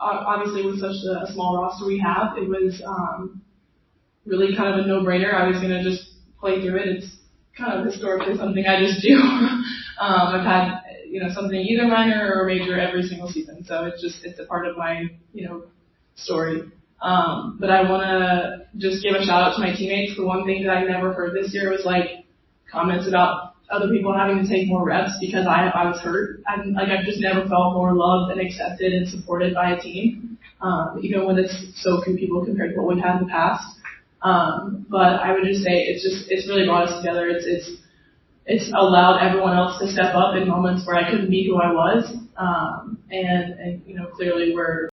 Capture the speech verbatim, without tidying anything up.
obviously with such a small roster we have, it was um, really kind of a no-brainer. I was going to just play through it. It's kind of historically something I just do. um, I've had, you know, something either minor or major every single season. So it's just, it's a part of my, you know, story. Um, but I want to just give a shout out to my teammates. The one thing that I never heard this year was like comments about other people having to take more reps because I, I was hurt. I'm like, I've just never felt more loved and accepted and supported by a team. Um, even when it's so few people compared to what we've had in the past. Um, but I would just say it's just, it's really brought us together. It's, it's, it's allowed everyone else to step up in moments where I couldn't be who I was. Um, and, and, you know, clearly we're,